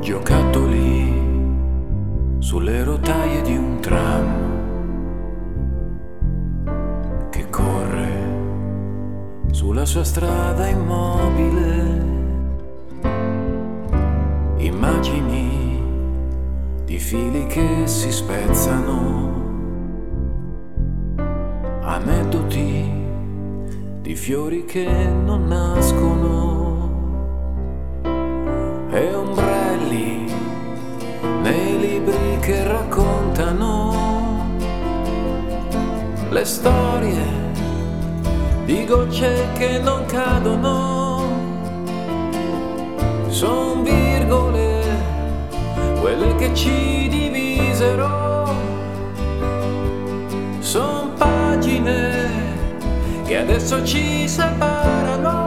Giocattoli sulle rotaie di un tram che corre sulla sua strada immobile. Immagini di fili che si spezzano, aneddoti di fiori che non nascono e ombrelli nei libri che raccontano le storie di gocce che non cadono. Son virgole quelle che ci divisero, son pagine che adesso ci separano.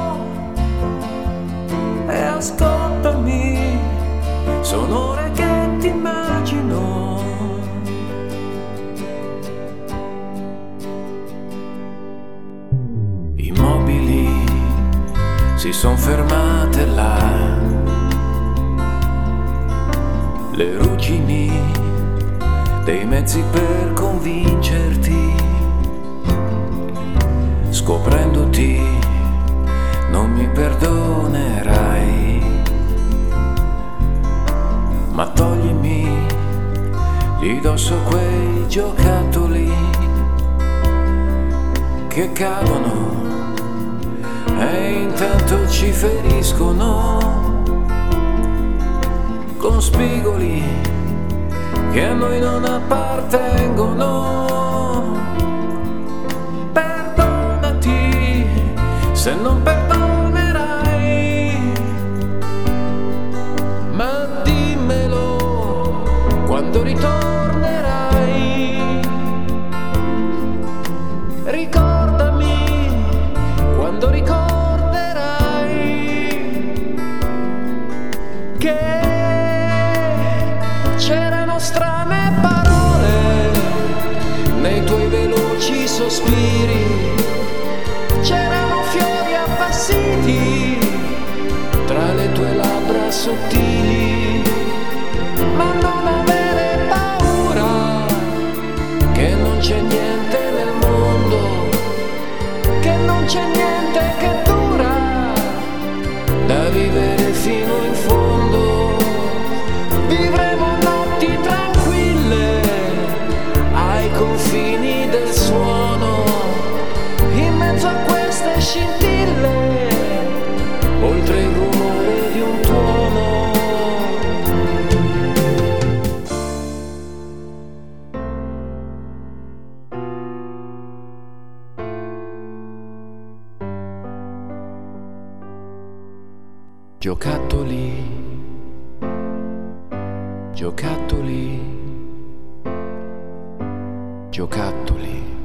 E ascoltami, sono ore che ti immagino. Immobili si son fermate là, le ruggini dei mezzi per convincerti, scoprendoti non mi perdonerai, ma toglimi di dosso quei giocattoli che cadono e intanto ci feriscono con spigoli che a noi non appartengono. Perdonati se non perdonerai, ma dimmelo quando ritornerai. Ricordami quando ricorderai che c'erano strane parole nei tuoi veloci sospiri, c'erano fiori appassiti tra le tue labbra sottili, ma non avere paura che non c'è niente nel mondo, che non c'è niente che dura da vivere fino in fondo. Vivremo notti tranquille ai confini del suono, in mezzo a queste scintille, oltre il rumore di un tuono. Giocattoli, giocattoli, giocattoli.